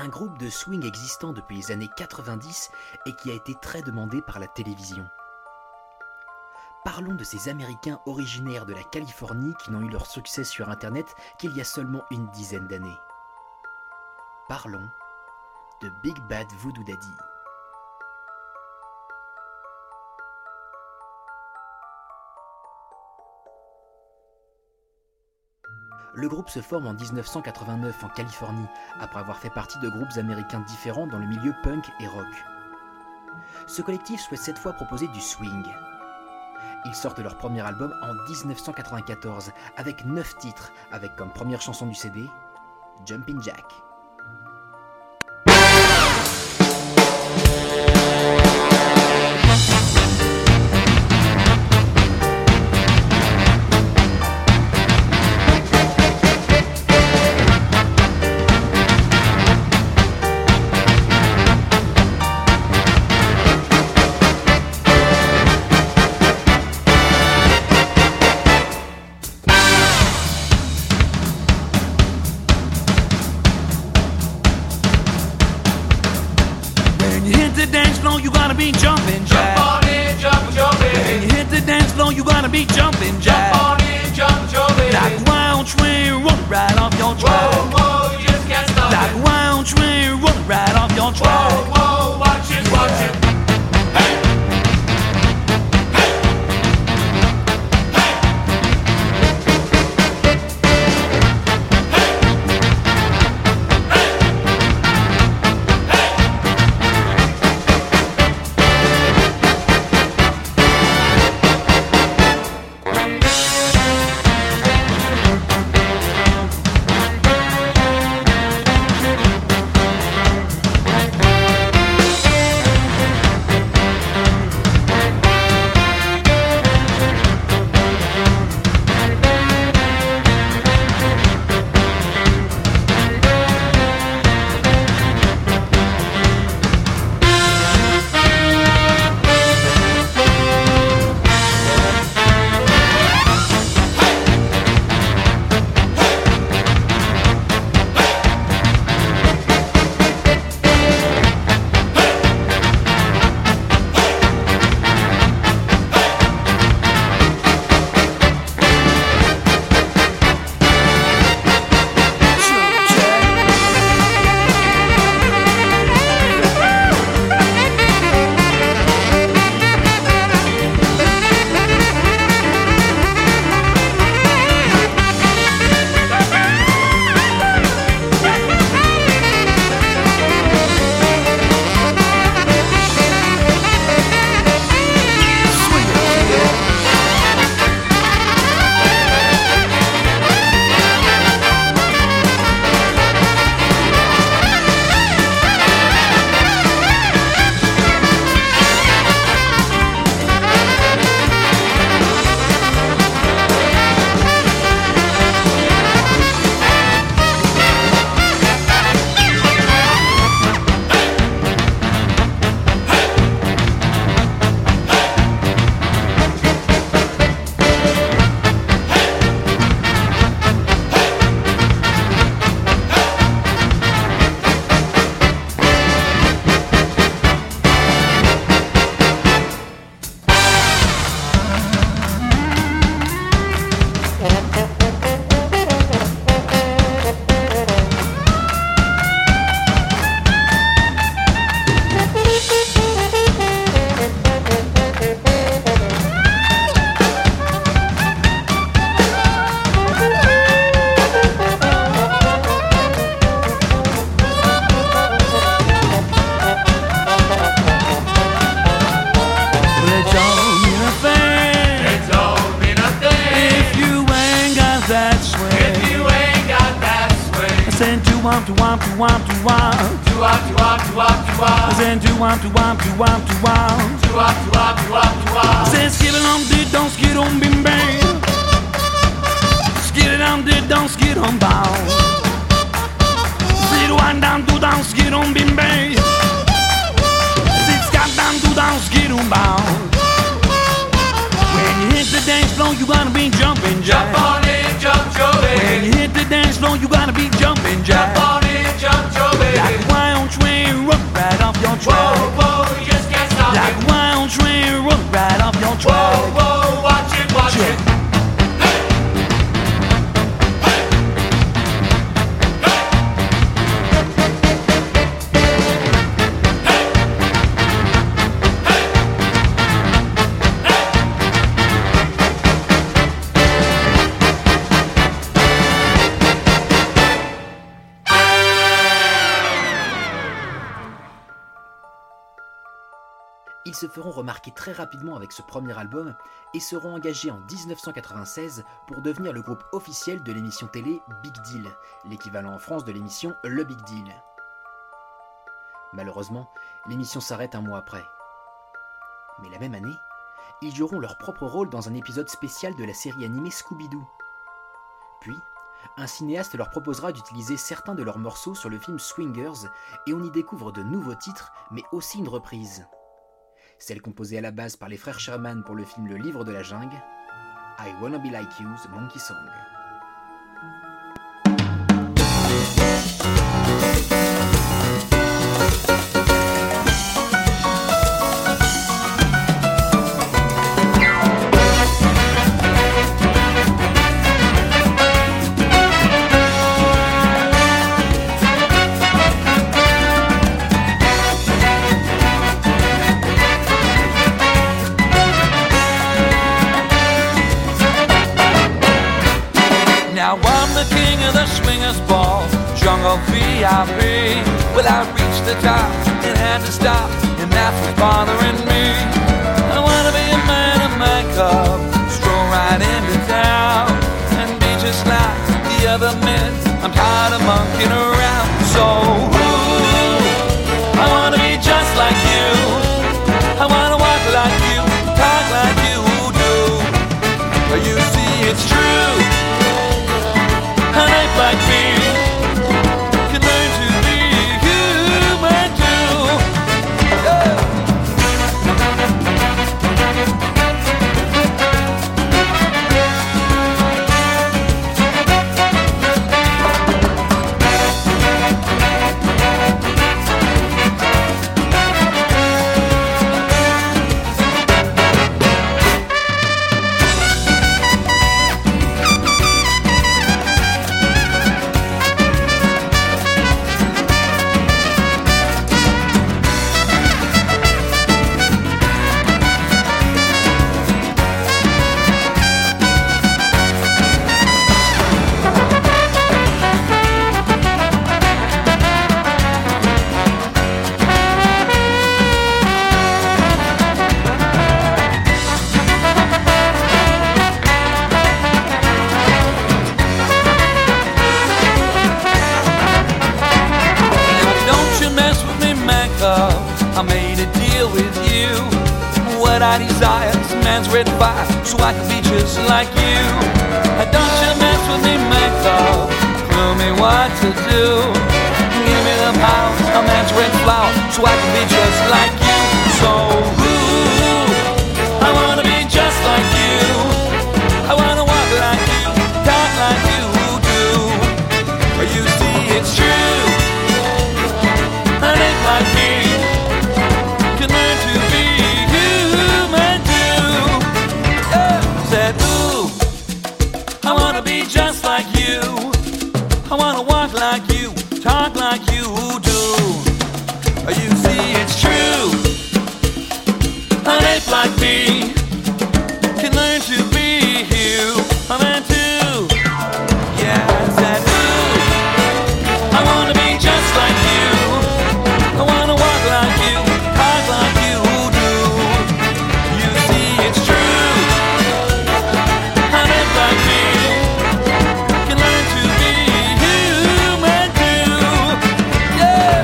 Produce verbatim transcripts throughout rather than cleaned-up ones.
groupe de swing existant depuis les années quatre-vingt-dix et qui a été très demandé par la télévision. Parlons de ces Américains originaires de la Californie qui n'ont eu leur succès sur Internet qu'il y a seulement une dizaine d'années. Parlons de Big Bad Voodoo Daddy. Le groupe se forme en dix-neuf cent quatre-vingt-neuf en Californie, après avoir fait partie de groupes américains différents dans le milieu punk et rock. Ce collectif souhaite cette fois proposer du swing. Ils sortent leur premier album en dix-neuf cent quatre-vingt-quatorze, avec neuf titres, avec comme première chanson du C D, Jumpin' Jack. You gotta be jumping jack. Jump on in, jump, jump in. When you hit the dance floor, you gotta be jumping jack. Jump on in, jump, jump in. Like a wild train running right off your track. Whoa, whoa, you just can't stop Like it. a wild train running right off your track. Whoa, whoa, watch it, watch it. Hey, hey, hey, womp to womp to womp to womp. To womp to womp to womp to womp. Then to womp to womp to womp to womp. To womp to womp to womp to womp. Say skid it on did don't skid on bim bang. Skid it on did don't skid on bow. Zero one down two down skid on bim bang. Six got down two down skid on bow. When you hit the dance floor, you gotta be jumping jack. Jump on it, jump, jump When you it. hit the dance floor, you gotta be jumping jack. Jump on it, jump, jump Like it. wine track. Whoa, whoa, you just can't stop Like it. a wild train rolling right off your Whoa, track. whoa, watch it, watch Yeah. it. Hey! Hey! Ils se feront remarquer très rapidement avec ce premier album et seront engagés en dix-neuf cent quatre-vingt-seize pour devenir le groupe officiel de l'émission télé Big Deal, l'équivalent en France de l'émission Le Big Deal. Malheureusement, l'émission s'arrête un mois après. Mais la même année, ils joueront leur propre rôle dans un épisode spécial de la série animée Scooby-Doo. Puis, un cinéaste leur proposera d'utiliser certains de leurs morceaux sur le film Swingers et on y découvre de nouveaux titres, mais aussi une reprise. Celle composée à la base par les frères Sherman pour le film Le Livre de la Jungle, I Wanna Be Like You, The Monkey Song. Now I'm the king of the swingers ball, jungle V I P. Well, I reached the top and had to stop, and that's what's bothering me. I wanna be a man of my cup, stroll right into town, and be just like the other men. I'm tired of monkeying around, so ooh, I wanna be just like you. I wanna walk like you, talk like you do. You see, it's true. An ape like me can learn to be human too. Yeah. I made a deal with you. What I desire is a man's red fire, so I can be just like you. Don't you mess with me, man, love. Tell me what to do. Give me the power, a man's red flower, so I can be just like you. So ooh, I wanna be just like you. I wanna walk like you, talk like you do. You see, it's true. An ape like me can learn to be human too. Yeah. Said, ooh, I wanna be just like you. I wanna walk like you, talk like you do. You see, it's true. An ape like me can learn to be human too. Yeah, said, ooh, I wanna be just like you. I wanna walk like you, talk like you do. You see, it's true. An ape like me can learn to be human too. Yeah.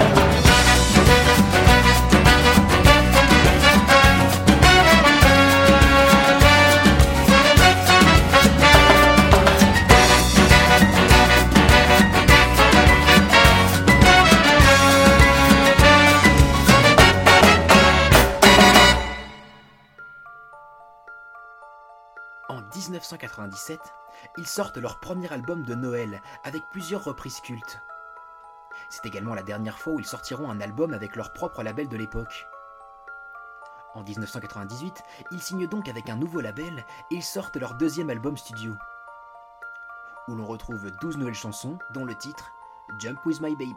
En dix-neuf cent quatre-vingt-dix-sept, ils sortent leur premier album de Noël avec plusieurs reprises cultes. C'est également la dernière fois où ils sortiront un album avec leur propre label de l'époque. En dix-neuf cent quatre-vingt-dix-huit, ils signent donc avec un nouveau label et ils sortent leur deuxième album studio, où l'on retrouve douze nouvelles chansons, dont le titre « Jump With My Baby ».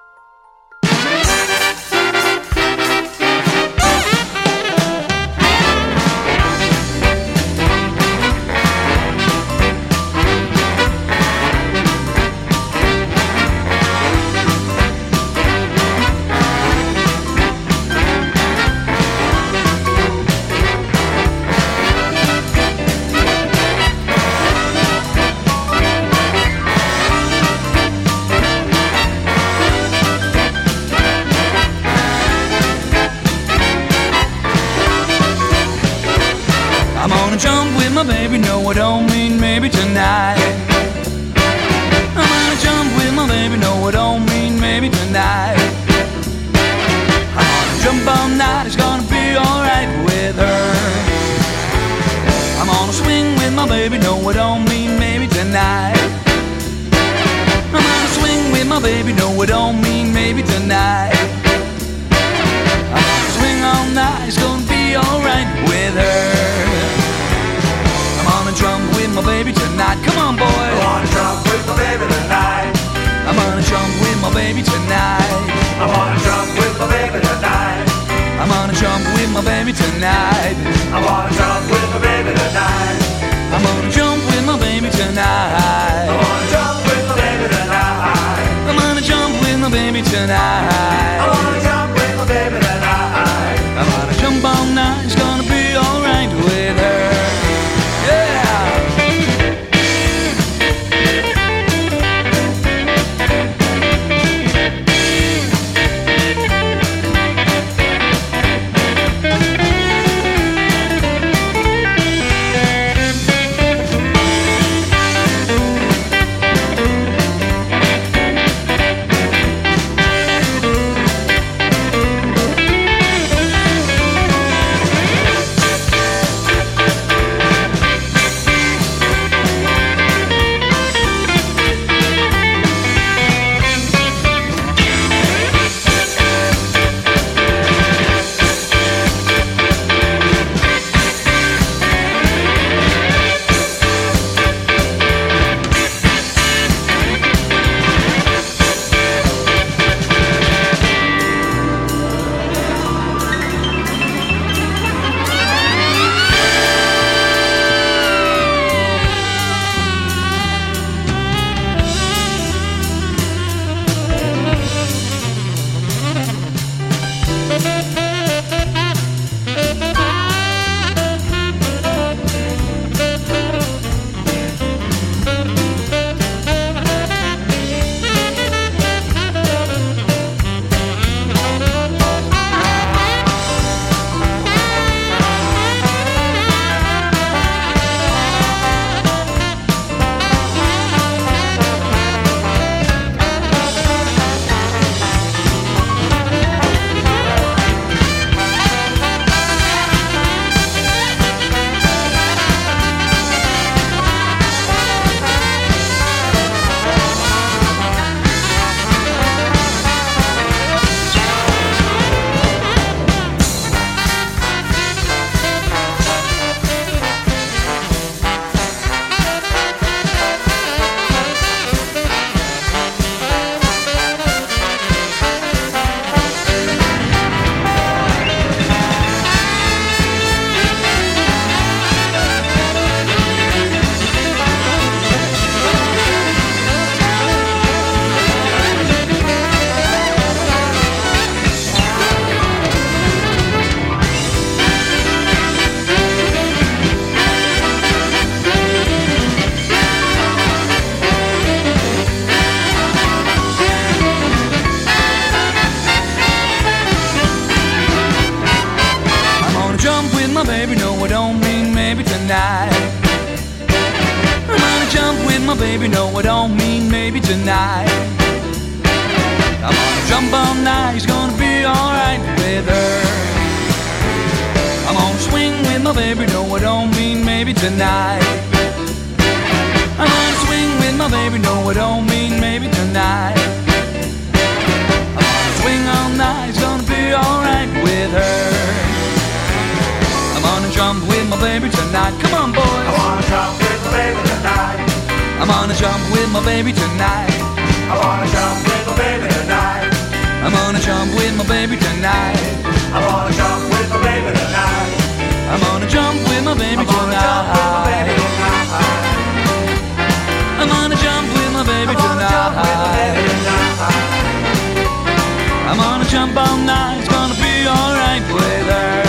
Baby, no, I don't mean maybe tonight. I'm gonna jump with my baby, no, I don't mean maybe tonight. I'm gonna jump all night, it's gonna be alright with her. I'm gonna swing with my baby, no, I don't mean maybe tonight. I'm gonna swing with my baby, no, I don't mean maybe tonight. I'm gonna swing all night, it's gonna be alright with her. Jump with my baby tonight. Come on, boy. I wanna jump with my baby tonight. I'm gonna jump with my baby tonight. I wanna jump with my baby tonight. I'm gonna jump with my baby tonight. I wanna jump with my baby tonight. I'm gonna jump with my baby tonight. I wanna jump with my baby tonight. I'm gonna jump with my baby tonight. I wanna jump with my baby tonight. I'm gonna jump all night. It's gonna be alright with her. my baby, no, I don't mean maybe tonight. I'm gonna jump all night, it's gonna be alright with her. I'm gonna swing with my baby, no, I don't mean maybe tonight. I'm gonna swing with my baby, no, I don't mean maybe tonight. jumping all night, it's gonna be alright with her. I'm gonna jump with my baby tonight. Come on, boys. I wanna jump with my baby tonight. I'm gonna jump with my baby tonight. I wanna jump with my baby tonight. I'm gonna jump with my baby tonight. I wanna jump with my baby tonight. I'm gonna jump with my baby I wanna jump with my baby tonight. tonight. I'm gonna jump with my baby I wanna jump with my baby tonight. tonight. I'm gonna jump all night, it's gonna be alright with her.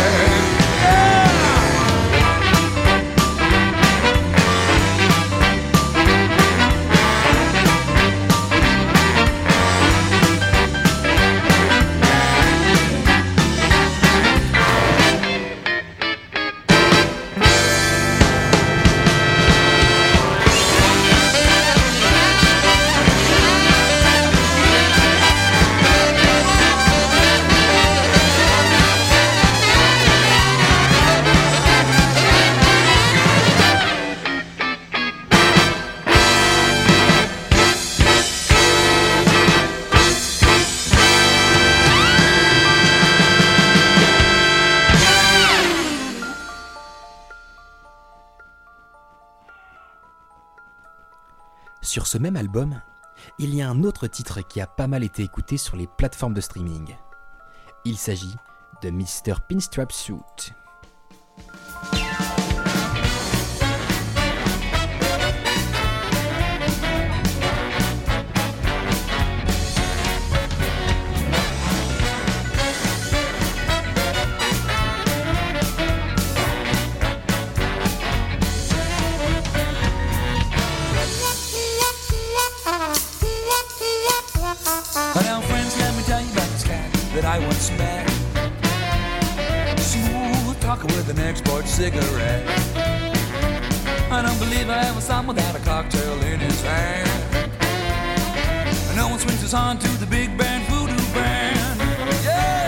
Sur ce même album, il y a un autre titre qui a pas mal été écouté sur les plateformes de streaming. Il s'agit de mister Pinstripe Suit. Now friends, let me tell you about this cat that I once met. Smooth talker with an export cigarette. I don't believe I ever saw him without a cocktail in his hand. And no one swings his on to the big band voodoo band. Yeah!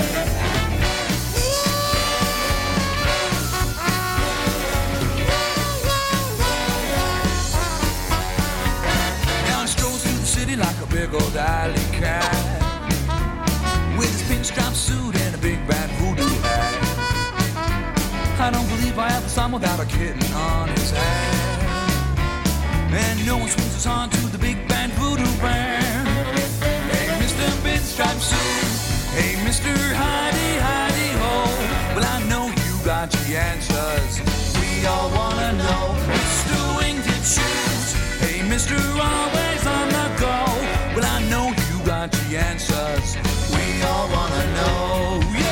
Now he strolls through the city like a big old alley cat, with his pinstripe suit and a big bad voodoo hat. I don't believe I ever saw him without a kitten on his hand. And no one swings us on to the big band voodoo band. Hey, Mister Pinstripe Suit. Hey, Mister Hidey Hidey Ho. Well, I know you got the answers. We all wanna know. Mister Wingtip Shoes. Hey, Mister Always on the go. Well, I know you got the answers. We all wanna know, yeah!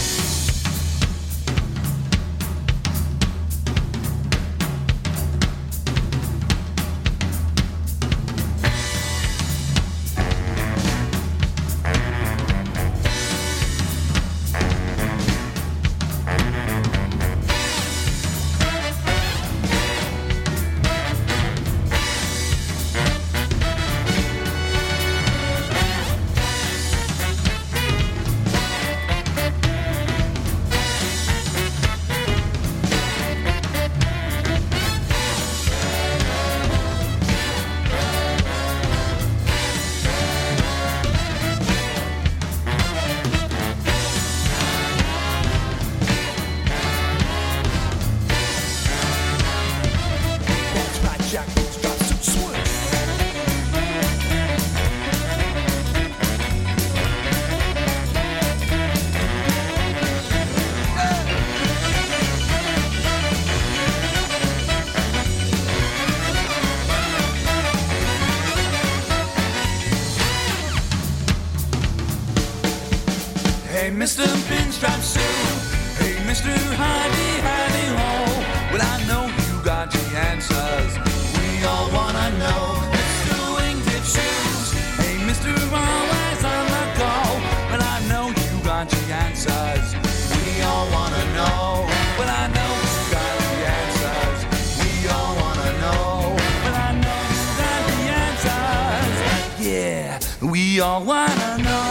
Hey, Mister Pinstripe Suit. Hey, Mister Hidey Hidey Ho. Well, I know you got the answers. We all wanna know. Mister Wingtip Shoes. Hey, Mister Always on the go. Well, I know you got the answers. We all wanna know. Well, I know you got the answers. We all wanna know. Well, I know you got the answers. Yeah, we all wanna know.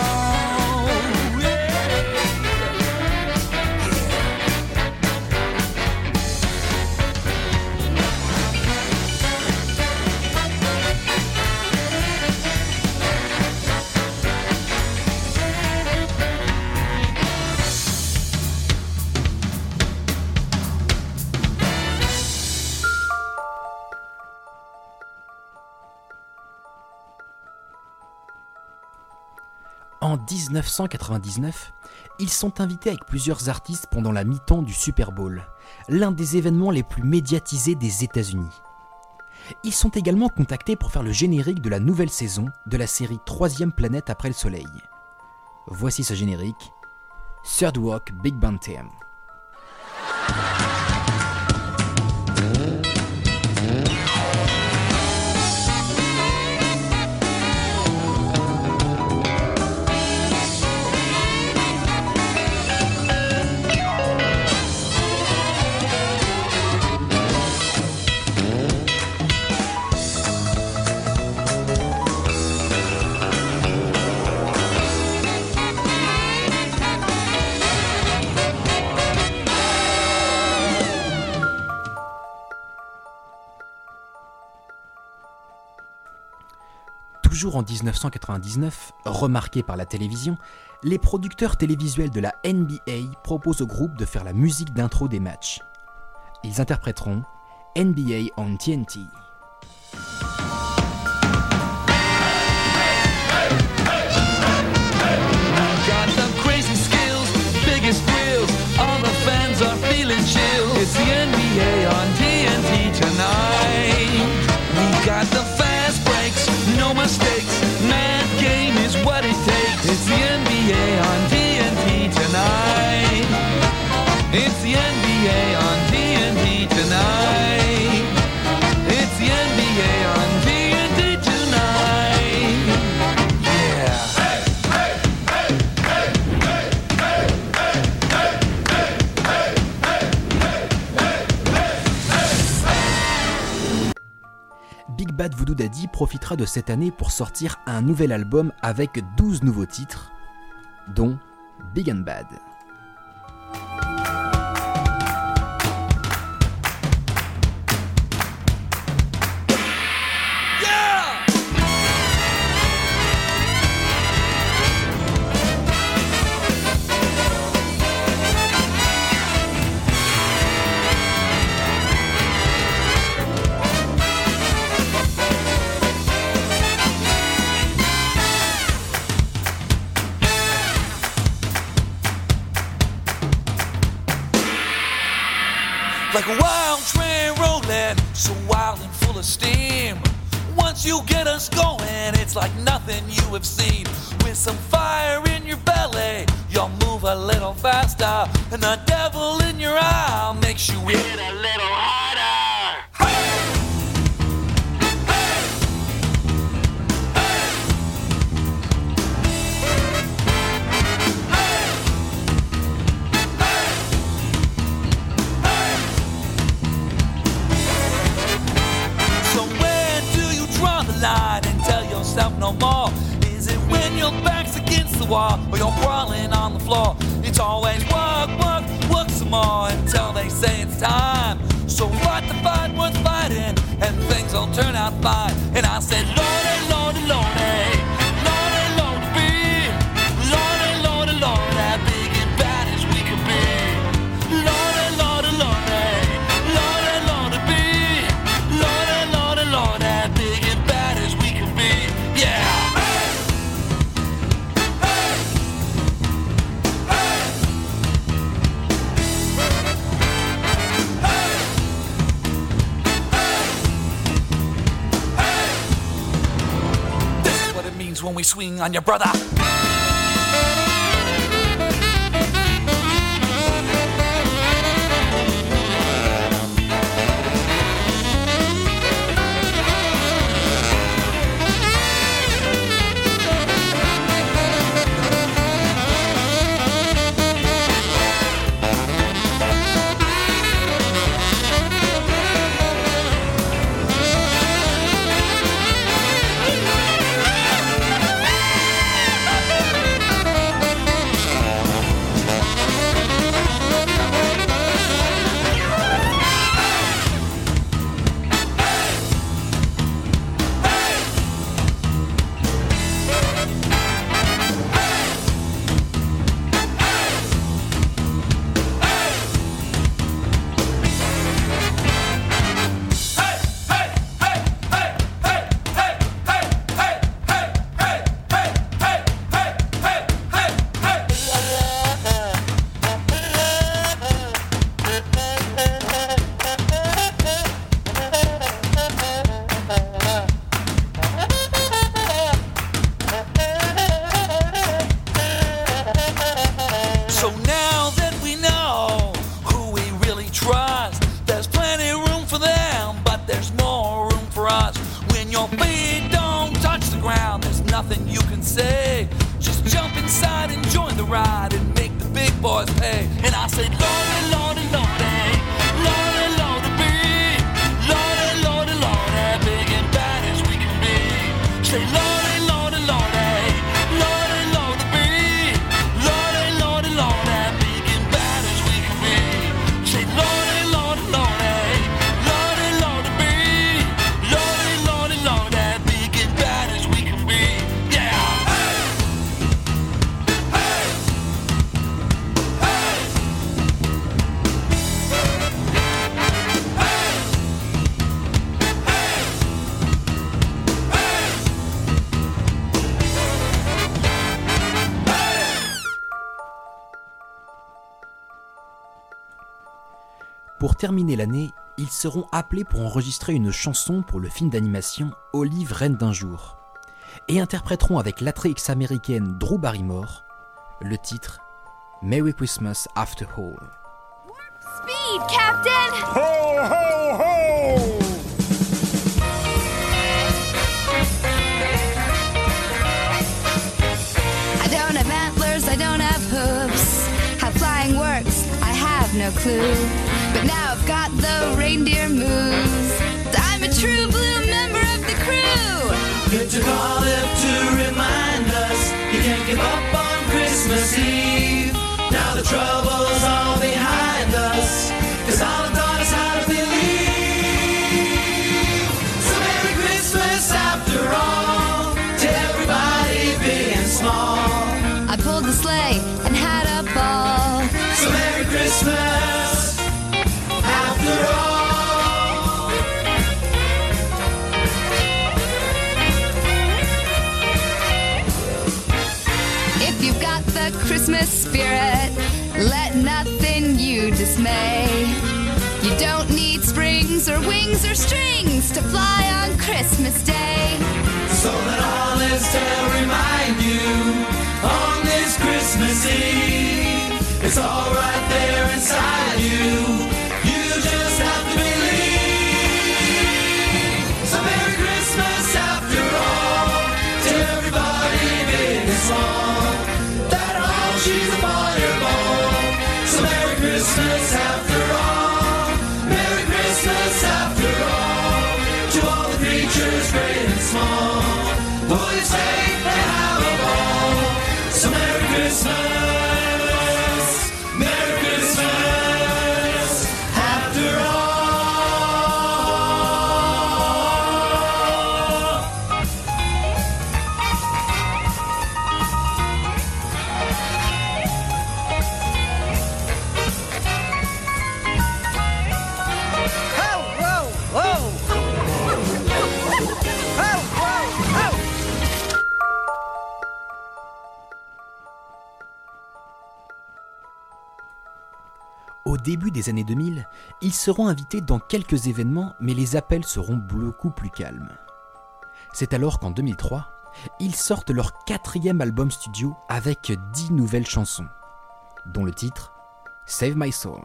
En dix-neuf cent quatre-vingt-dix-neuf, ils sont invités avec plusieurs artistes pendant la mi-temps du Super Bowl, l'un des événements les plus médiatisés des États-Unis. Ils sont également contactés pour faire le générique de la nouvelle saison de la série Troisième planète après le Soleil. Voici ce générique, Third Rock Big Band Theme. Toujours en dix-neuf cent quatre-vingt-dix-neuf, remarqués par la télévision, les producteurs télévisuels de la N B A proposent au groupe de faire la musique d'intro des matchs. Ils interpréteront N B A on T N T. Got some crazy skills, biggest thrills. All the fans are feeling chills. It's the N B A on T N T tonight. We got the fast breaks, no mistakes. Mad game is what it takes. It's the N B A on T N T tonight. It's the N B A on T N T tonight. It's the N B A on T N T tonight. Yeah. Big Bad Voodoo Daddy profitera de cette année pour sortir un nouvel album avec douze nouveaux titres, dont Big and Bad. Like a wild train rolling, so wild and full of steam. Once you get us going, it's like nothing you have seen. With some fire in your belly, you'll move a little faster, and the devil in your eye makes you hit a little harder. Hey! Line and tell yourself no more. Is it when your back's against the wall or you're crawling on the floor? It's always work, work, work some more until they say it's time. So fight the fight worth fighting and things will turn out fine. And I said, Lordy, Lordy, Lordy, Lordy, Lordy, be Lordy, Lordy, Lordy, as big and bad as we can be. Lordy, Lordy, Lordy, Lordy, Lordy, be Lordy, Lordy, Lordy, as big and bad as we can be. Yeah. When we swing on your brother. you can say. Just jump inside and join the ride and make the big boys pay. And I say, Lordy, Lordy, Lordy, Lordy, Lordy, be, Lordy, Lordy, Lordy, big and bad as we can be. Say, Lordy, Lordy, Lordy, Lordy, Lordy, be, Lordy, Lordy, Lordy, big and bad as we can be. Say, Lordy, Lordy, Lordy, Lordy, Lordy, be, Lordy, Lordy, Lordy, big and bad as we can be. Yeah. Pour terminer l'année, ils seront appelés pour enregistrer une chanson pour le film d'animation Olive, reine d'un jour, et interpréteront avec l'actrice américaine Drew Barrymore le titre Merry Christmas After All. Speed, Captain! Ho, ho, ho! I don't have antlers, I don't have hooves. How flying works, I have no clue. But now I've got the reindeer moves. I'm a true blue member of the crew. It took Olive to remind us you can't give up on Christmas Eve. Now the trouble's all behind us, 'cause Olive taught us how to believe. So Merry Christmas after all, to everybody big and small. I pulled the sleigh and had a ball. So Merry Christmas after all. If you've got the Christmas spirit, let nothing you dismay. You don't need springs or wings or strings to fly on Christmas Day. So let Olive's tale remind you on this Christmas Eve, it's all right there inside you. You just have to believe. So Merry Christmas after all, to everybody big and small. That all she's a fireball. So Merry Christmas after all. Merry Christmas after all, to all the creatures great and small. Will you stay and have a ball? So Merry Christmas, Merry Christmas after all. Au début des années deux mille, ils seront invités dans quelques événements, mais les appels seront beaucoup plus calmes. C'est alors qu'en deux mille trois, ils sortent leur quatrième album studio avec dix nouvelles chansons, dont le titre Save My Soul.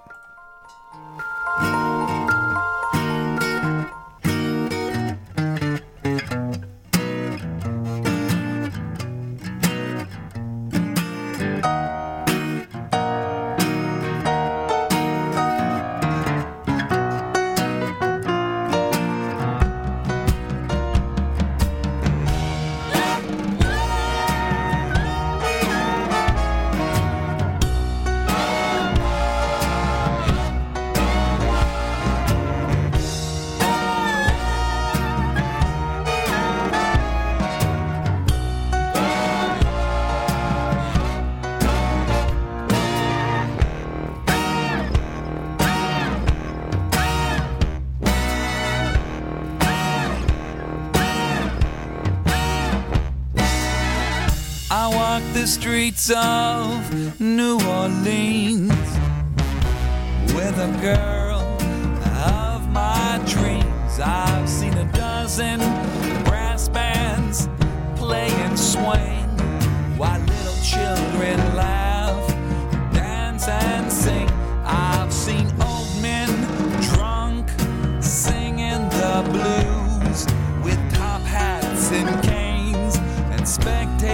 I walk the streets of New Orleans with a girl of my dreams. I've seen a dozen brass bands play and swing while little children laugh, dance and sing. I've seen old men drunk singing the blues with top hats and canes and spectators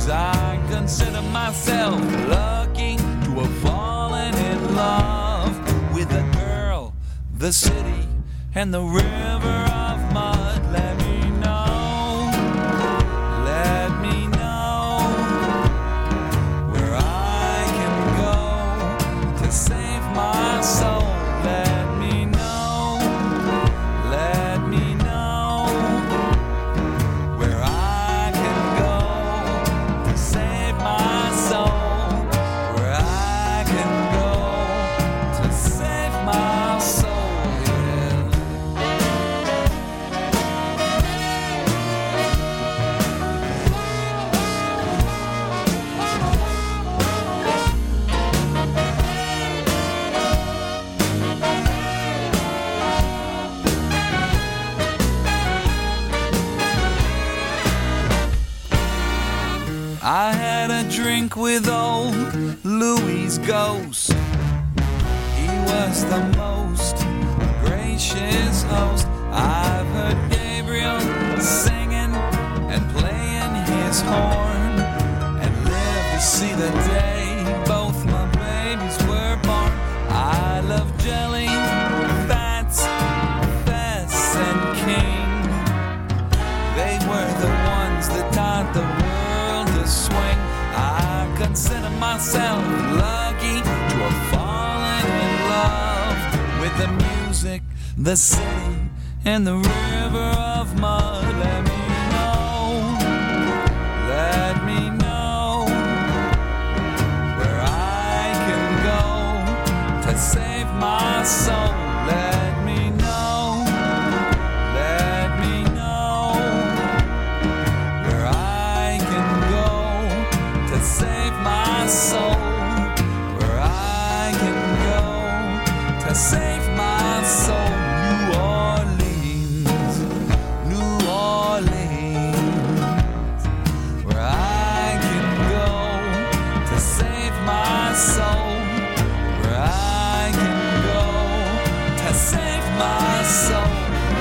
I consider myself lucky to have fallen in love with a girl, the city, and the river of mud. Let me know, let me know where I can go to save my soul. Let me know, let me know where I can go to save my soul. Where I can go to save my soul. Yeah. I had a drink with old Louis' ghost. He was the most gracious host. I've heard Gabriel singing and playing his horn, and lived to see the day both my babies were born. I love jelly, Fats, Fess, and King. They were the ones that taught the world to swing. I consider myself lucky to have fallen in love with the music, the city, and the river of mud. Let me know, let me know where I can go to save my soul. Let me know, let me know where I can go to save my soul. Where I can go to save my soul. New Orleans, New Orleans, where I can go to save my soul. Where I can go to save my soul.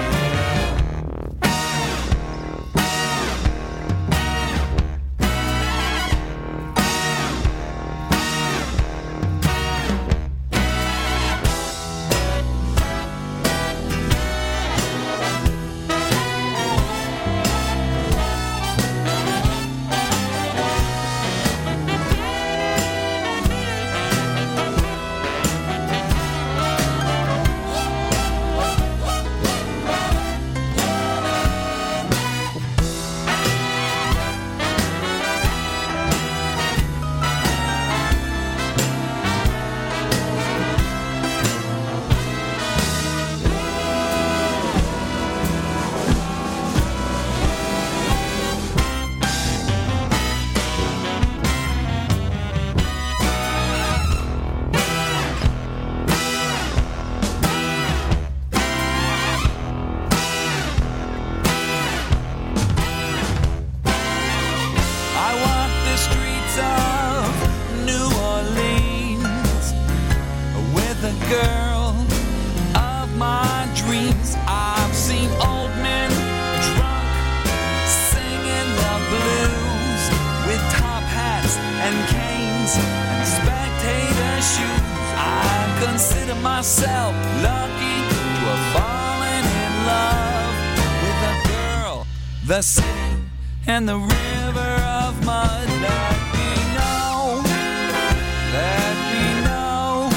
I walk the streets of New Orleans with a girl of my dreams. I've seen old men drunk singing the blues with top hats and canes and spectator shoes. I consider myself lucky to have fallen in love with a girl, the city, and the river of mud. Let me know, let me know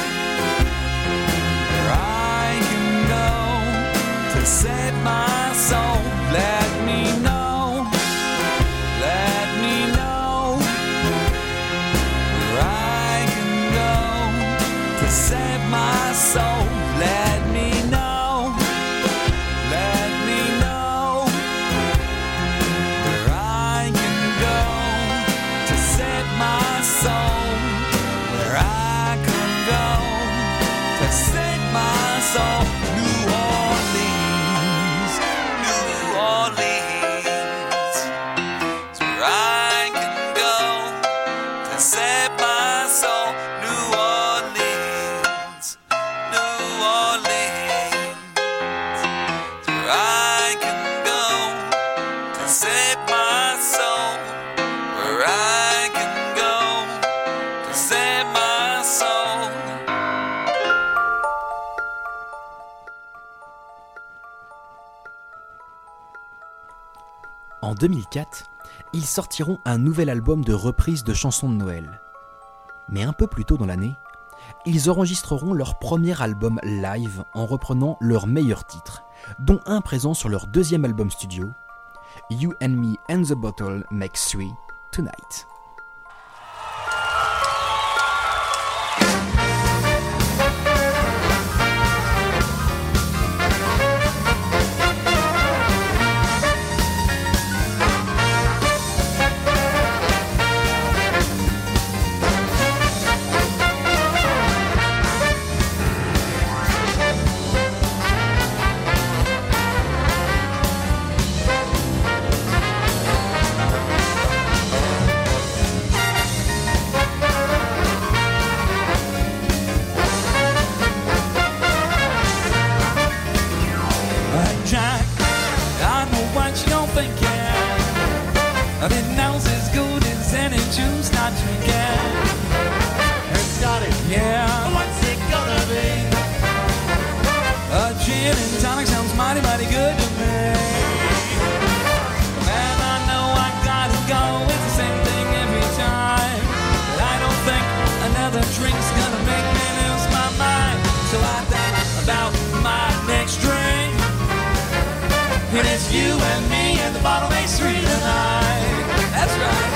where I can go to save my soul. Let me know, let me know where I can go to save my soul. Let me know, let me know where I can go to save my soul. Where I can go to save my soul. New Orleans. En deux mille quatre, ils sortiront un nouvel album de reprises de chansons de Noël. Mais un peu plus tôt dans l'année, ils enregistreront leur premier album live en reprenant leurs meilleurs titres, dont un présent sur leur deuxième album studio, You and Me and the Bottle Make Three Tonight. And it's you and me and the bottle makes three tonight. That's right.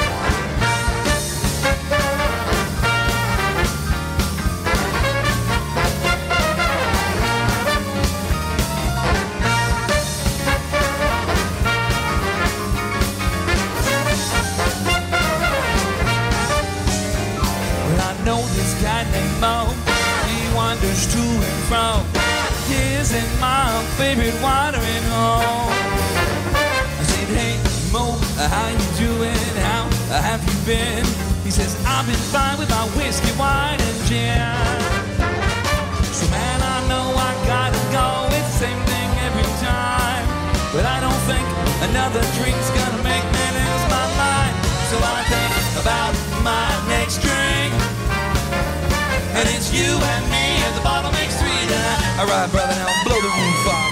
Well, I know this guy named Mo. He wanders to and fro. His and my favorite watering hole. I said, hey, Mo, how you doing? How have you been? He says, I've been fine with my whiskey, wine, and gin. So, man, I know I gotta go. It's the same thing every time. But I don't think another drink's gonna make me lose my mind. So I think about my next drink. And it's you and me, and the bottle makes three tonight. All right, brother, now blow the roof off.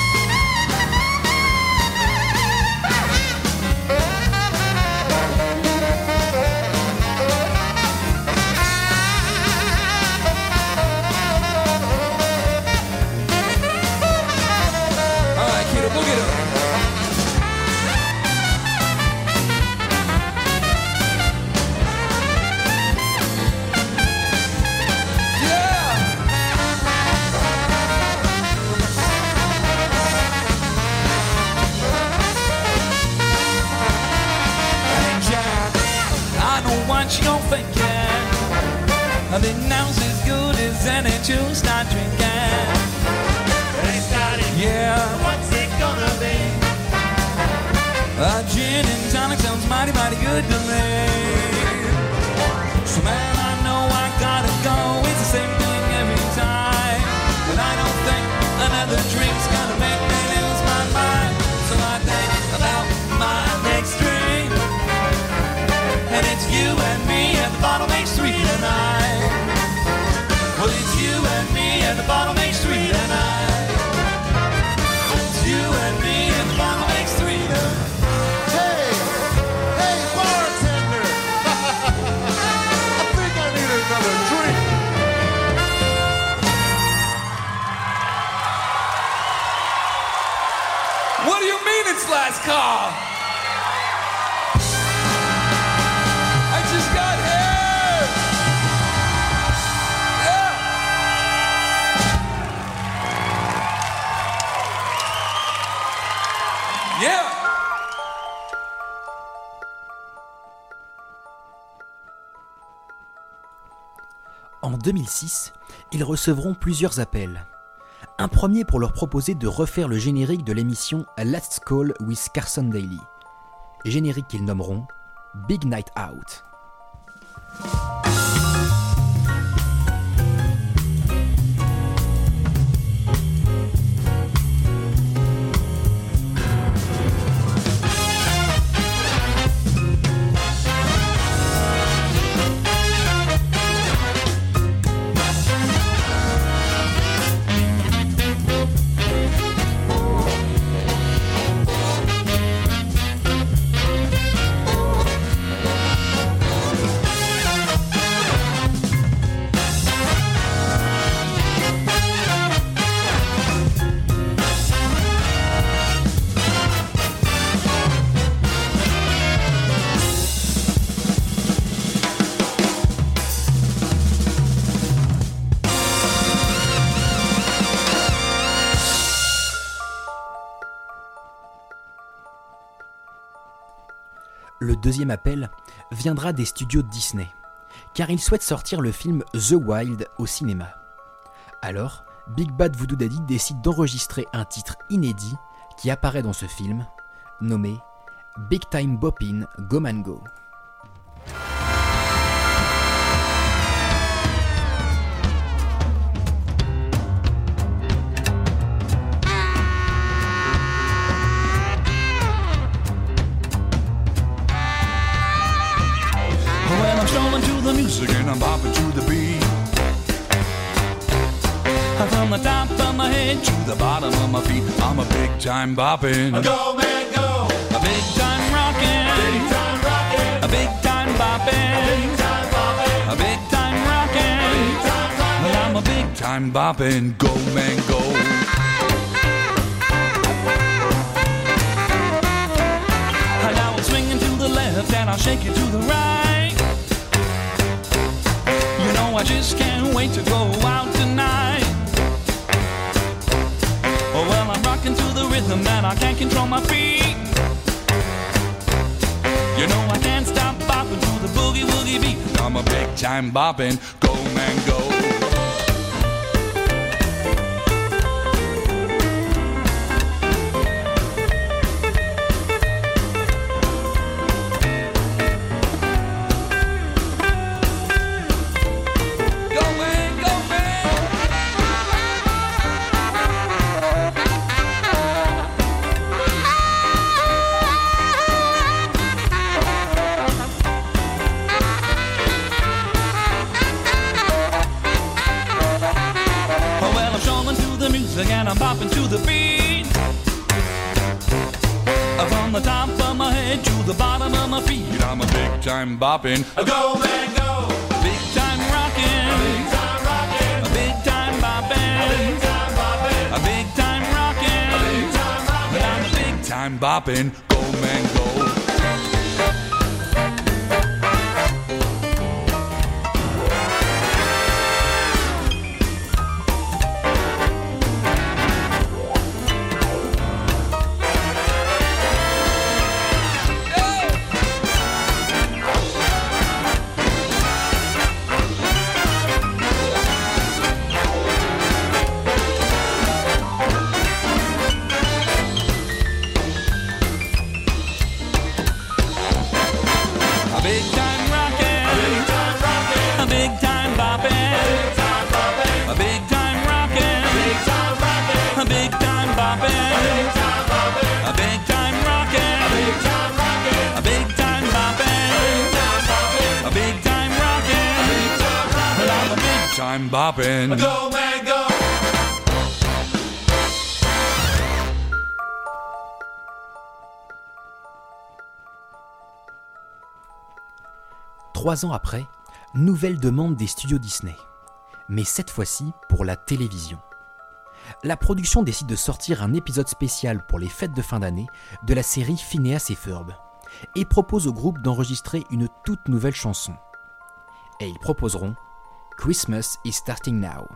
All right, kiddo, go get up. What you gon' thinking? I think now's as good as any to start drinking. They started. Yeah. What's it gonna be? A gin and tonic sounds mighty, mighty good to me. So man, I know I gotta go. It's the same thing every time. But I don't think another drink's gonna make me lose my mind. So I think about my next drink. And it's you and me, and the bottle makes three tonight. Well, it's you and me, and the bottle makes three tonight. It's you and me, and the bottle makes three tonight. Hey, hey, bartender! I think I need another drink. What do you mean it's last call? Yeah. En deux mille six, ils recevront plusieurs appels. Un premier pour leur proposer de refaire le générique de l'émission Let's Call with Carson Daly, générique qu'ils nommeront Big Night Out. Le deuxième appel viendra des studios Disney, car ils souhaitent sortir le film The Wild au cinéma. Alors, Big Bad Voodoo Daddy décide d'enregistrer un titre inédit qui apparaît dans ce film, nommé Big Time Boppin' Go Man Go. Well, I'm strolling to the music and I'm bopping to the beat. From the top of my head to the bottom of my feet, I'm a big time bopping. Go, man, go. A big time rockin'. Big time rockin'. A big time boppin'. Big time boppin'. A big time rockin'. Big time rockin'. Well, I'm a big time boppin'. Go, man, go. Now I'm swinging to the left and I'll shake it to the right. You know I just can't wait to go out tonight. Oh, well, I'm rocking to the rhythm and I can't control my feet. You know I can't stop bopping to the boogie woogie beat. I'm a big time bopping, go man go. And I'm bopping to the beat. From the top of my head to the bottom of my feet, I'm a big time bopping. Go, man, go. Big time rockin'. Big time rockin'. A big time bopping. Big time boppin'. A big time rockin'. Big time rockin'. But I'm a big time bopping. Go man go. I'm bopping. Go, man, go. Trois ans après, nouvelle demande des studios Disney, mais cette fois-ci pour la télévision. La production décide de sortir un épisode spécial pour les fêtes de fin d'année de la série Phineas et Ferb et propose au groupe d'enregistrer une toute nouvelle chanson. Et ils proposeront Christmas is Starting Now.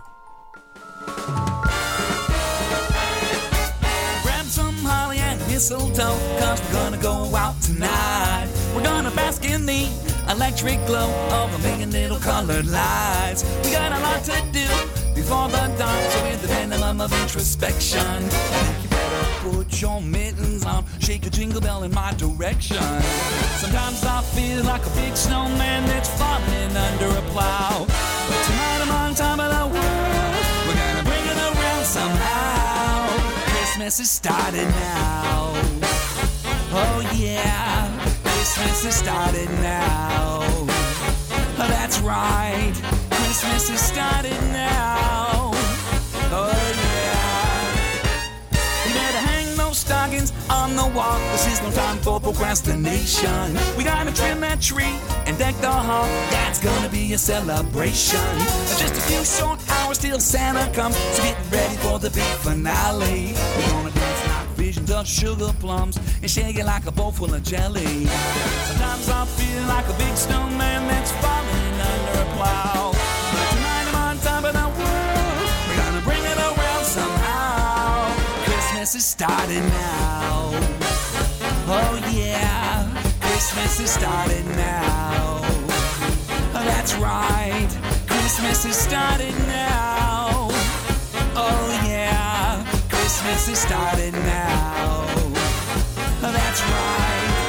Grab some holly and mistletoe, cause we're gonna go out tonight. We're gonna bask in the electric glow of a million little colored lights. We got a lot to do before the dawn, so with the minimum of introspection, you better put your mittens on, shake a jingle bell in my direction. Sometimes I feel like a big snowman that's falling under a plow. But tonight I'm on top of the world, we're gonna bring it around somehow. Christmas is starting now. Oh yeah, Christmas is starting now. Oh, that's right, Christmas is starting now. Oh yeah. You better hang those stockings on the wall. This is no time for procrastination. We gotta trim that tree and deck the hall. That's gonna be a celebration. Just a few short hours till Santa comes, so get ready for the big finale. We're gonna dance like visions of sugar plums and shake it like a bowl full of jelly. Sometimes I feel like a big snowman that's falling under a plow. But tonight I'm on top of the world, we're gonna bring it around somehow. Christmas is starting now. Oh yeah, Christmas is starting now. That's right, Christmas is starting now. Oh yeah, Christmas is starting now. That's right.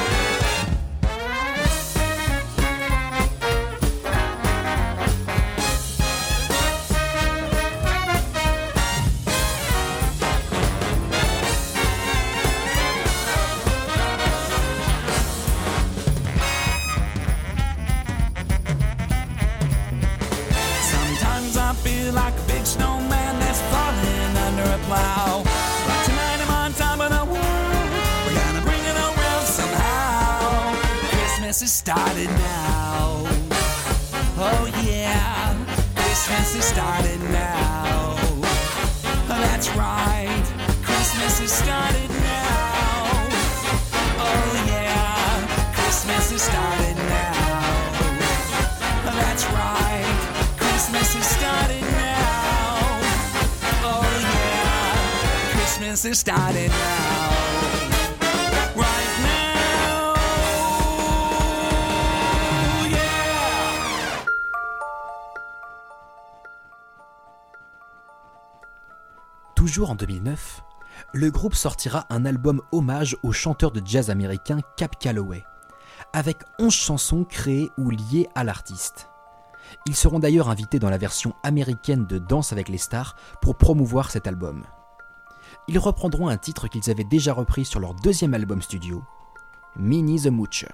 Like a big snowman that's falling under a plow. But tonight I'm on top of the world. We're gonna bring it around somehow. Christmas is started now. Oh yeah, Christmas is started now. That's right, Christmas is started now. Oh yeah, Christmas is started now. That's right, Christmas is started now. Oh yeah, Christmas is started now. Right now, yeah. Toujours en deux mille neuf, le groupe sortira un album hommage au chanteur de jazz américain Cab Calloway, avec onze chansons créées ou liées à l'artiste. Ils seront d'ailleurs invités dans la version américaine de Danse avec les stars pour promouvoir cet album. Ils reprendront un titre qu'ils avaient déjà repris sur leur deuxième album studio, Minnie the Moocher.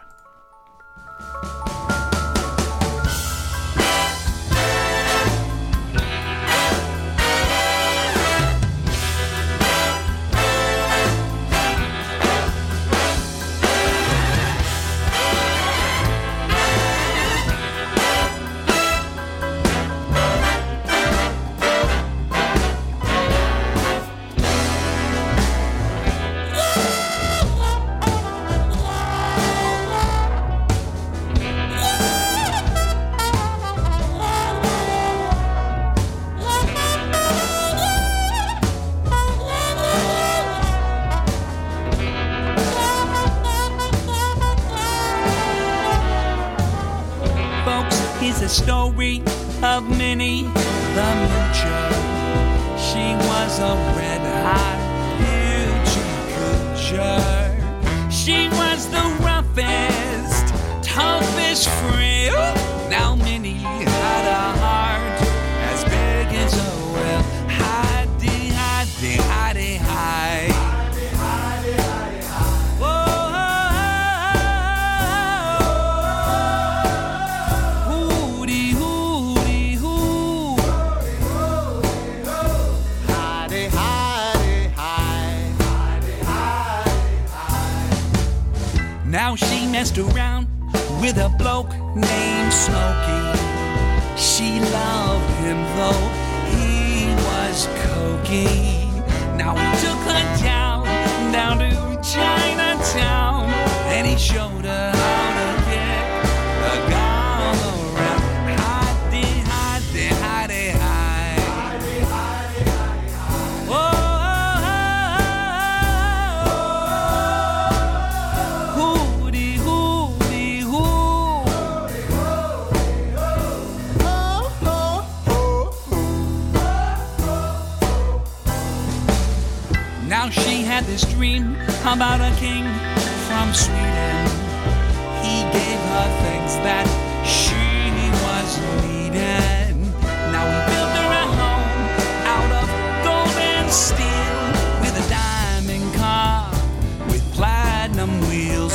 Story of Minnie the Moocher. She was a red-hot beauty couture. She was the roughest, toughest friend. Now Minnie had a heart as big as a well. Hidey, hidey, hidey, hide. Now she messed around with a bloke named Smokey. She loved him though he was cokey. Now he took her down, down to Chinatown, and he showed her how to get a gal around. Hidey, hidey, hidey, hide. Hidey, hidey, hidey, hide. Oh. Now she had this dream about a king from Sweden. He gave her things that she was needing. Now he built her a home out of gold and steel, with a diamond car with platinum wheels.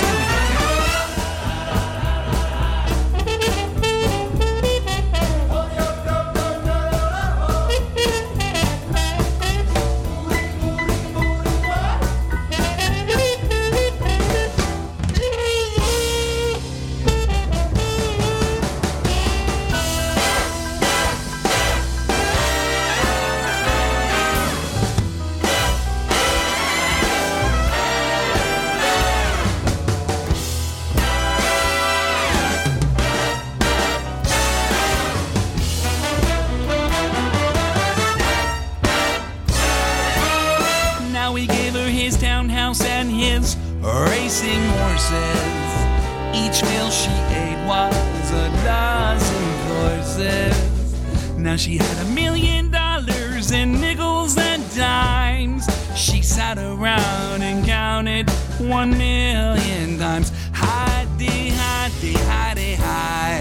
Racing horses, Each meal she ate was a dozen courses. Now she had a million dollars in nickels and dimes. She sat around and counted one million times. Hi-de, hi-de, hi-de, hi.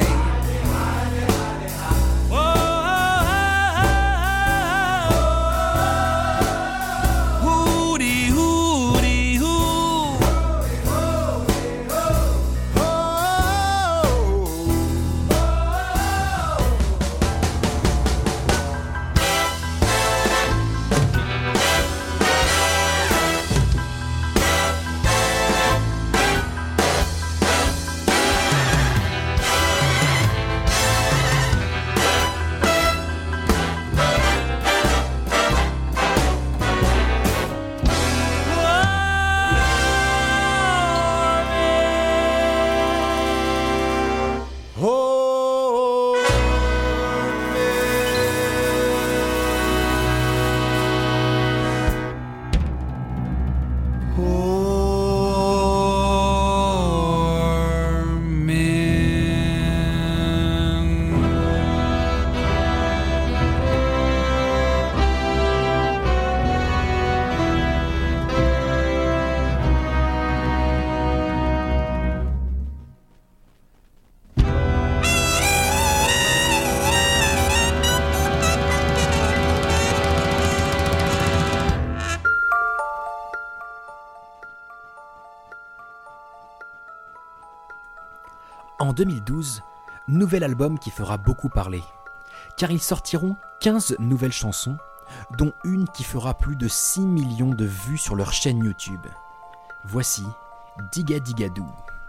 En deux mille douze, nouvel album qui fera beaucoup parler, car ils sortiront quinze nouvelles chansons, dont une qui fera plus de six millions de vues sur leur chaîne YouTube. Voici Digga-Digga-Doo.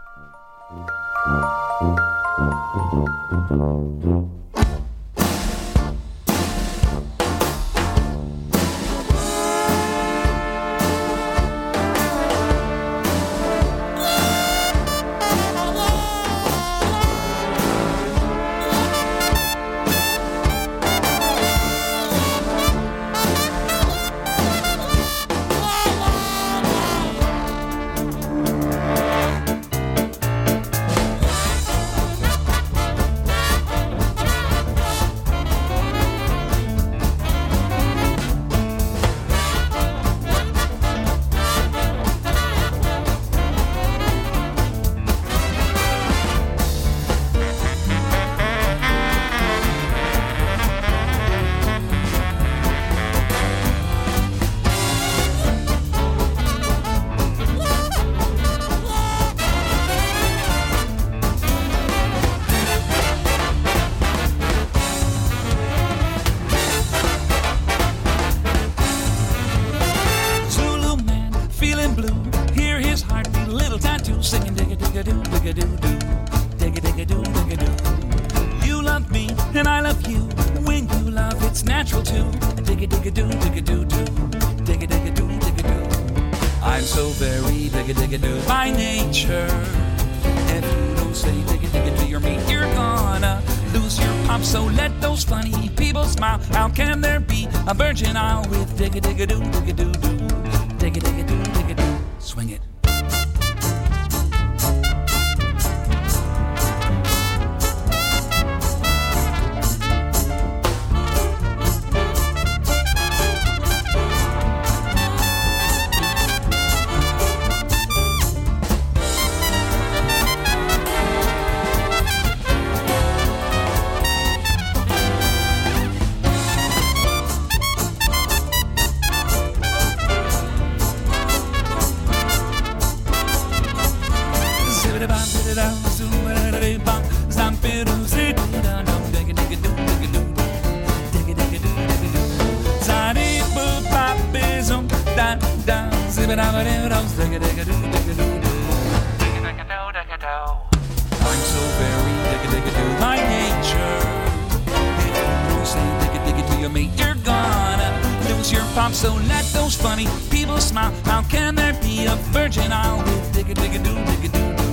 How can there be a virgin isle with digga-digga-doo, digga-doo-doo, digga-digga-doo, digga-doo? Swing it. I'm so very digga-digga-doo by nature. If you don't say digga-digga to your mate, you're gonna lose your pop. So let those funny people smile. How can there be a virgin isle with digga-digga-doo, digga-doo-doo?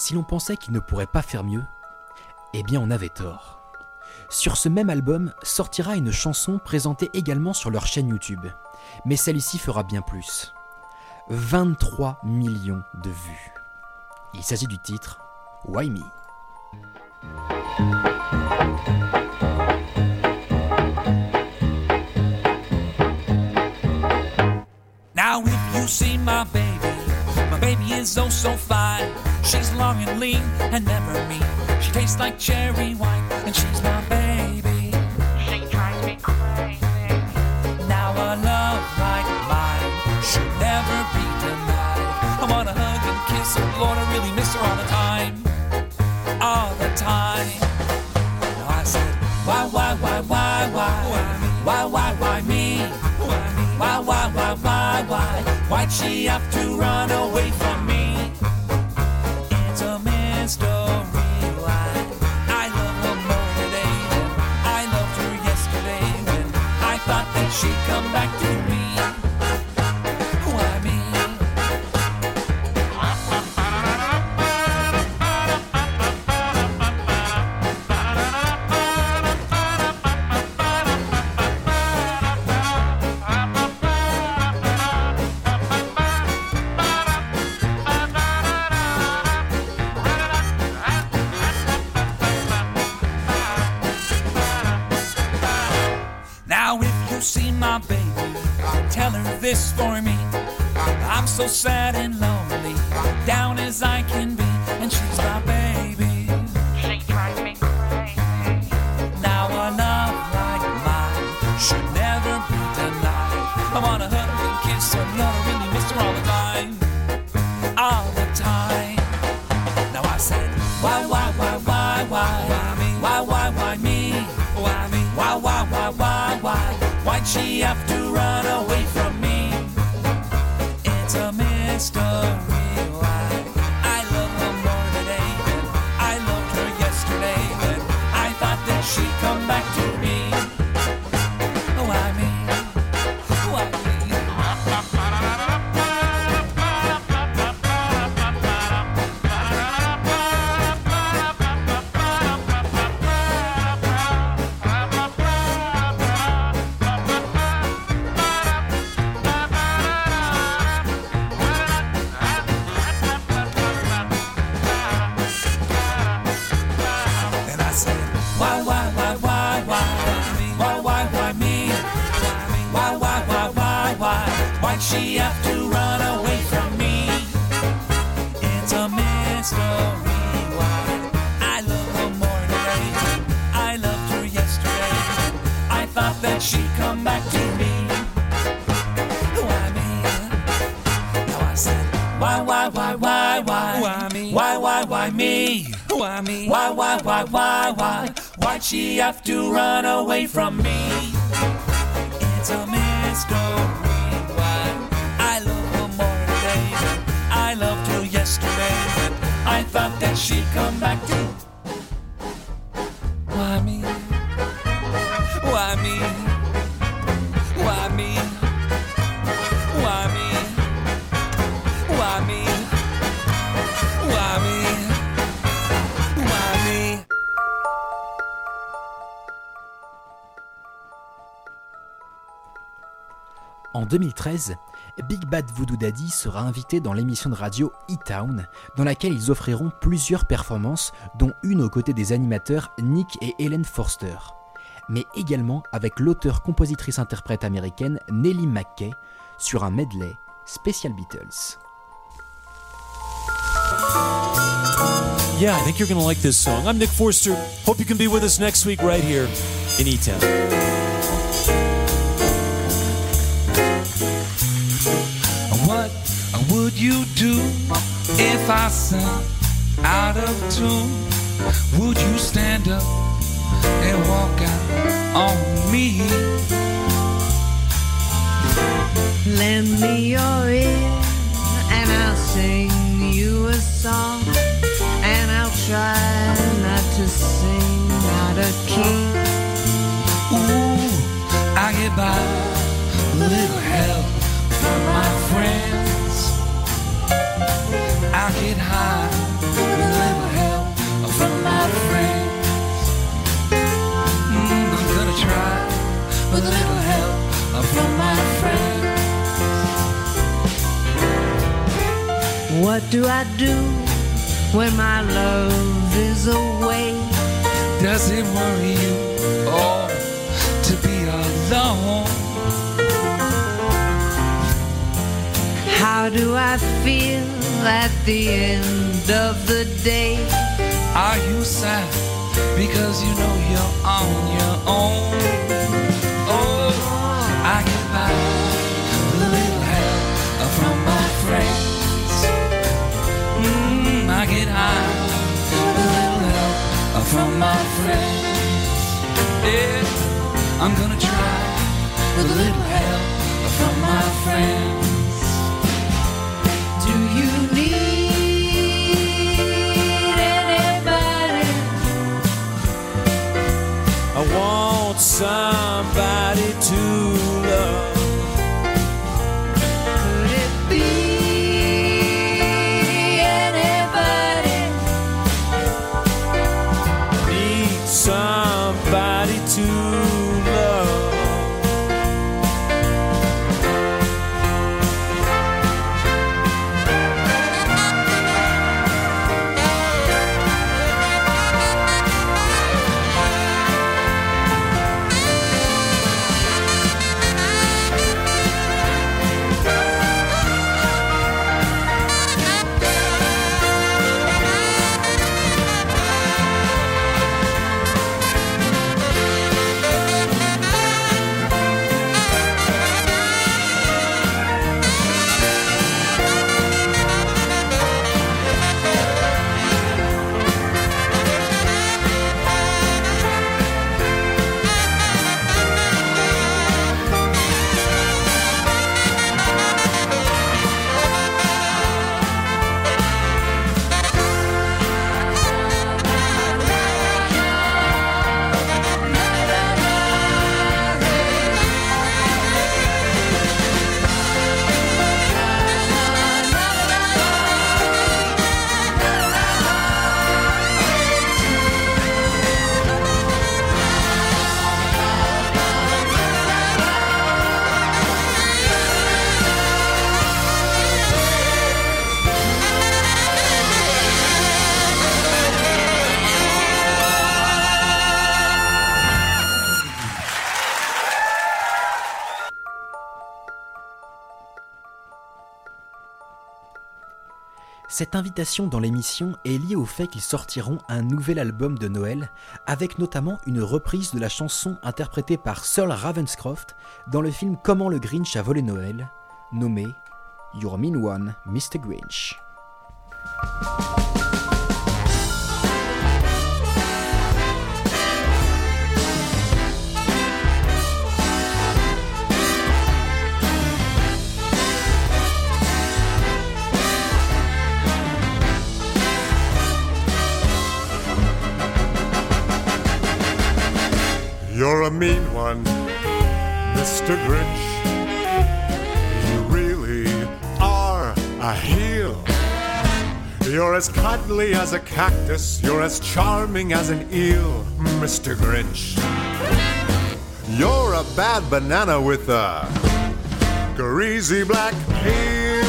Si l'on pensait qu'ils ne pourraient pas faire mieux, eh bien on avait tort. Sur ce même album sortira une chanson présentée également sur leur chaîne YouTube, mais celle-ci fera bien plus. vingt-trois millions de vues. Il s'agit du titre Why Me? Now if you see my baby, my baby is oh so fine. She's long and lean and never mean. She tastes like cherry wine and she's my baby. She drives me crazy. Now a love like mine should never be denied. I wanna hug and kiss her, Lord, I really miss her all the time. All the time. Now I said, why, why, why, why, why? Why, why, why me? Why, why, why, why, why? Why'd she have to run away from me? It's a mystery why I love her more today than I loved her yesterday when I thought that she'd come back to me. Why me? See my baby, tell her this for me. I'm so sad and lonely, down as I can be, and she's my baby. She drives me crazy. Now a love like mine should never be denied. I wanna hug and kiss her, love her, really miss her all the time, all the time. Now I said, why, why, why, why, why, why me? Why, why, why me? Why me? Why, why, why, why, why? Why'd she have to run away from me? It's a mystery why I love her more today than I loved her yesterday when I thought that she'd come back to me. Why me? Why me? She have to run away from me. It's a mystery why I love her more today than I loved her yesterday. I thought that she'd come back to me. Why me? Now I said, why, why, why, why, why? Why me? Why, why, why me? Why me? Why, why, why, why, why? Why'd she have to run away from me? It's a mystery. I loved her yesterday, but I thought that she'd come back to. Why me? Why me? Why me? Why me? Why me? Why me? Why me? En deux mille treize, Big Bad Voodoo Daddy sera invité dans l'émission de radio E-Town, dans laquelle ils offriront plusieurs performances, dont une aux côtés des animateurs Nick et Helen Forster, mais également avec l'auteure-compositrice-interprète américaine Nellie McKay sur un medley spécial Beatles. Yeah, I think you're gonna like this song. I'm Nick Forster. Hope you can be with us next week right here in E-Town. What would you do if I sang out of tune? Would you stand up and walk out on me? Lend me your ear and I'll sing you a song, and I'll try not to sing out of key. Ooh, I get by a little help from my friends. I get high What do I do when my love is away? Does it worry you oh, to be alone? How do I feel at the end of the day? Are you sad because you know you're on your own? Oh, I get by with a little help from my friends. Mm, I get high with a little help from my friends. Yeah, I'm gonna try with a little help from my friends. Do you need anybody? I want somebody to love. Could it be anybody? Need somebody to love. Cette invitation dans l'émission est liée au fait qu'ils sortiront un nouvel album de Noël, avec notamment une reprise de la chanson interprétée par Searle Ravenscroft dans le film Comment le Grinch a volé Noël, nommé You're a Mean One, mister Grinch. You're a mean one, mister Grinch. You really are a heel. You're as cuddly as a cactus. You're as charming as an eel, mister Grinch. You're a bad banana with a greasy black peel.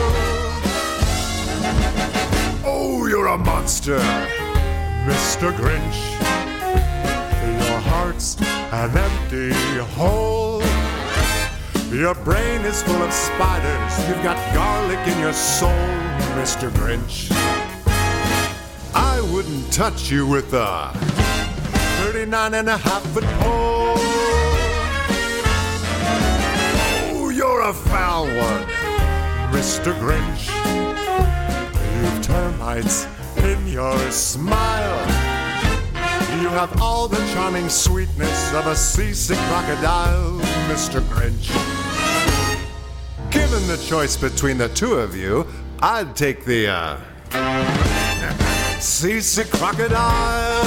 Oh, you're a monster, mister Grinch. Your heart's an empty hole. Your brain is full of spiders. You've got garlic in your soul, mister Grinch. I wouldn't touch you with a thirty-nine and a half foot pole. Oh, you're a foul one, mister Grinch. You've termites in your smile. You have all the charming sweetness of a seasick crocodile, mister Grinch. Given the choice between the two of you, I'd take the, uh, seasick crocodile.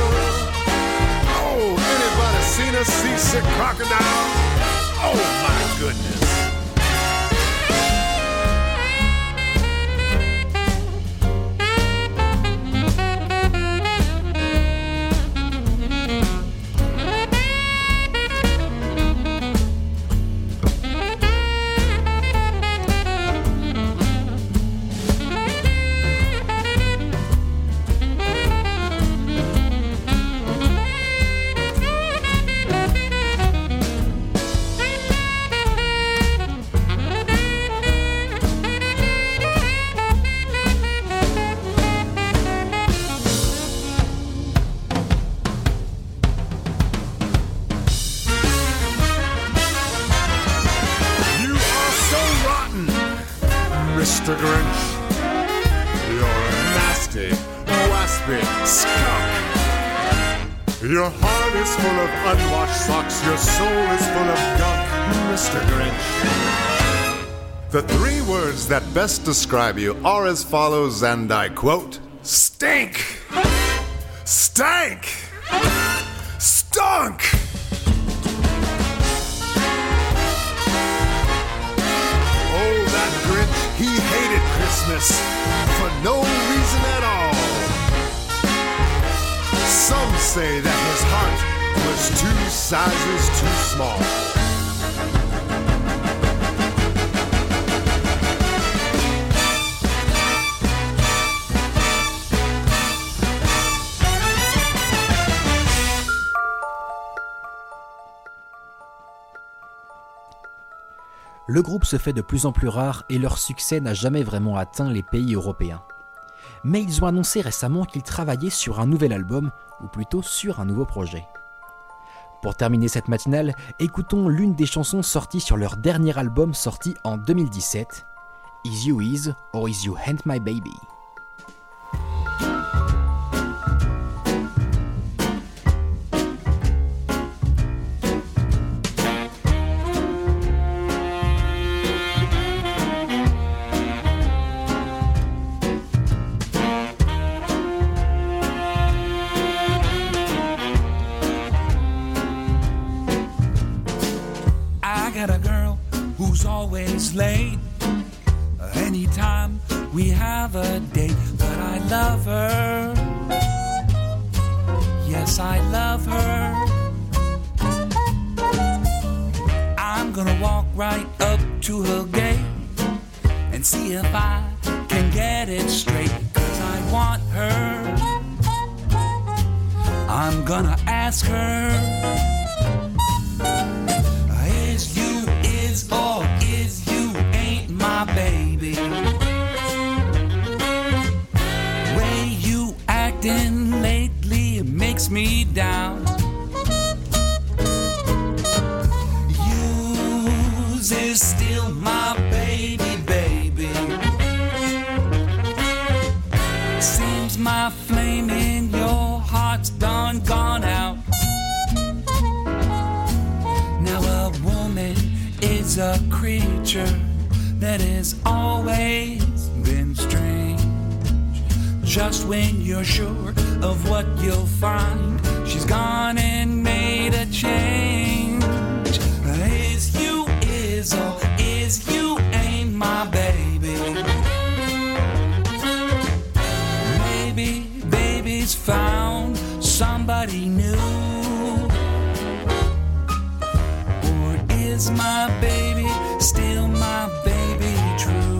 Oh, anybody seen a seasick crocodile? Oh, my goodness. Mister Grinch. You're a nasty, waspy skunk. Your heart is full of unwashed socks. Your soul is full of gunk, Mister Grinch. The three words that best describe you are as follows, and I quote, stink, stank, stunk. Oh, that Grinch, he hated Christmas for no reason at all. Some say that his heart was two sizes too small. Le groupe se fait de plus en plus rare et leur succès n'a jamais vraiment atteint les pays européens. Mais ils ont annoncé récemment qu'ils travaillaient sur un nouvel album, ou plutôt sur un nouveau projet. Pour terminer cette matinale, écoutons l'une des chansons sorties sur leur dernier album sorti en deux mille dix-sept, Is You Is or Is You Ain't My Baby? Always late anytime we have a date, but I love her. Yes, I love her. I'm gonna walk right up to her gate and see if I can get it straight, 'cause I want her. I'm gonna ask her, is you is or is you ain't my baby? Way you acting lately makes me down. Yours is still my baby, baby. Seems my flame in your heart's done gone out. Now a woman is a creature that has always been strange. Just when you're sure of what you'll find, she's gone and made a change. Is you is or is you ain't my baby? Maybe baby's found somebody new. Or is my baby still my baby true?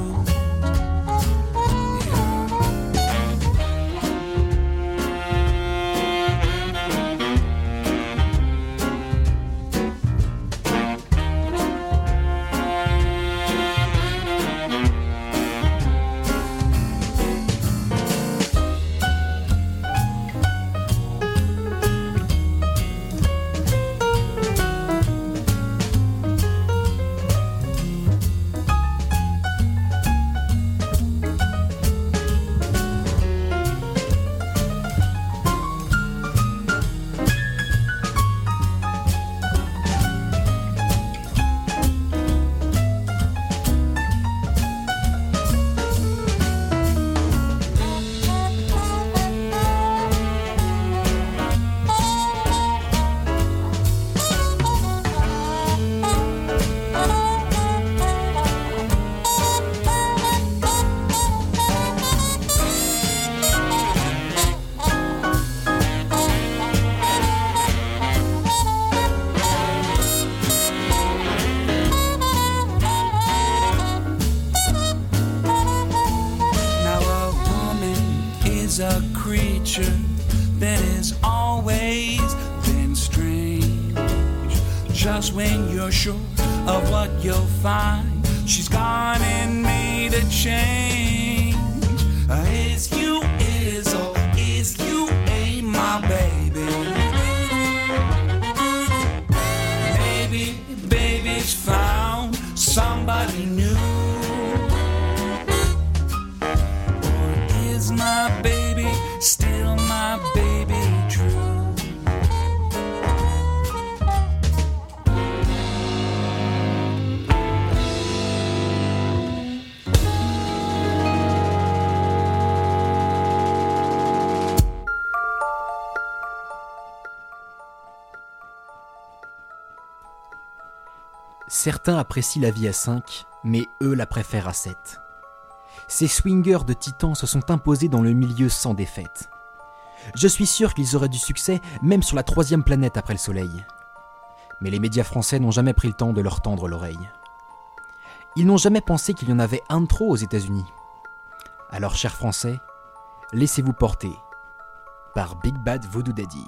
A creature that has always been strange. Just when you're sure of what you'll find, she's gone and made a change. Is you is or is you ain't my baby? Maybe baby's found somebody new. Certains apprécient la vie à cinq, mais eux la préfèrent à sept. Ces swingers de titans se sont imposés dans le milieu sans défaite. Je suis sûr qu'ils auraient du succès même sur la troisième planète après le Soleil. Mais les médias français n'ont jamais pris le temps de leur tendre l'oreille. Ils n'ont jamais pensé qu'il y en avait un de trop aux États-Unis. Alors, chers Français, laissez-vous porter par Big Bad Voodoo Daddy.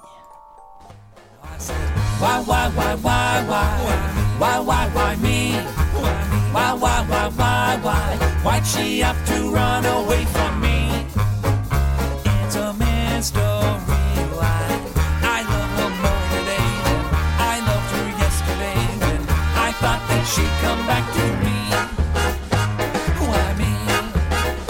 Why, why, why, why, why, why, why, why me? Why, why, why, why, why, why'd she have to run away from me?